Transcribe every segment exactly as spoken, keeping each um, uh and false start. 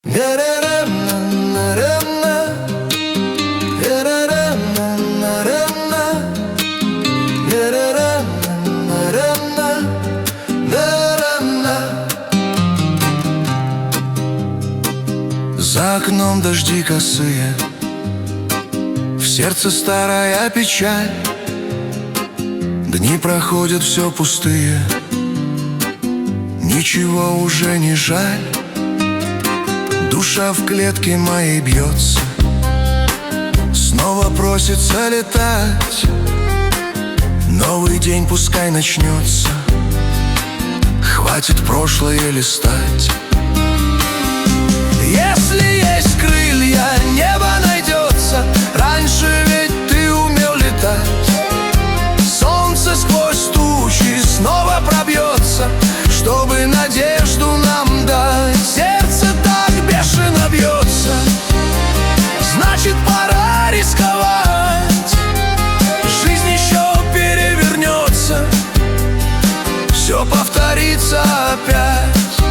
За окном дожди косые, в сердце старая печаль. Дни проходят все пустые, ничего уже не жаль. Душа в клетке моей бьется, снова просится летать. Новый день пускай начнется, хватит прошлое листать. Если есть крылья, небо найдется. Раньше ведь ты умел летать. Солнце сквозь тучи снова пробьется, чтобы надежду нам дать. Сердце так бешено бьется, значит, пора рисковать. Жизнь еще перевернется, все повторится опять.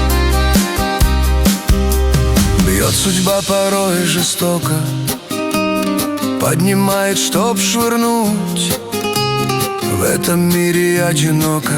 Бьет судьба порой жестоко, поднимает, чтоб швырнуть. В этом мире одиноко,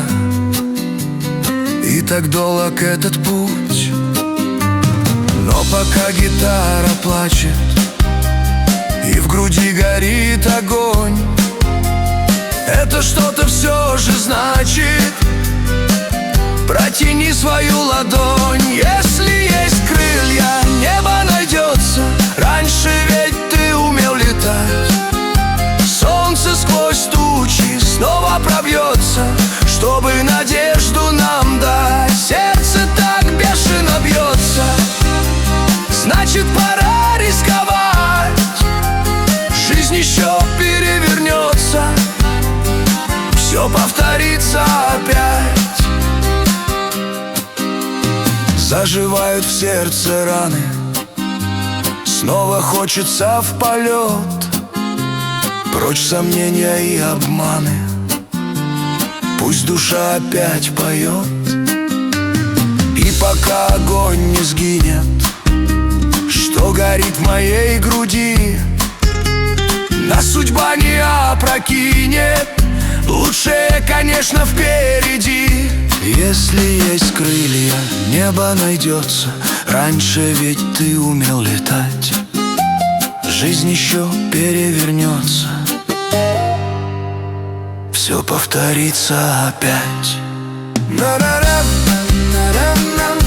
и так долг этот путь. Но пока гитара плачет и в груди горит огонь, это что-то все же значит. Протяни свою ладонь. Если есть крылья, небо найдется. Раньше ведь ты умел летать. Солнце сквозь тучи снова пробьется, чтобы надежду нам дать. Сердце так бешено бьется, значит, пора рисковать. Жизнь еще перевернется, все повторится опять. Заживают в сердце раны, снова хочется в полет. Прочь сомнения и обманы, пусть душа опять поет. И пока огонь не сгинет, что горит в моей груди, нас судьба не опрокинет, лучшее, конечно, впереди. Если есть крылья, небо найдется. Раньше ведь ты умел летать. Жизнь еще перевернется, все повторится опять. На-на-на, на-на-на.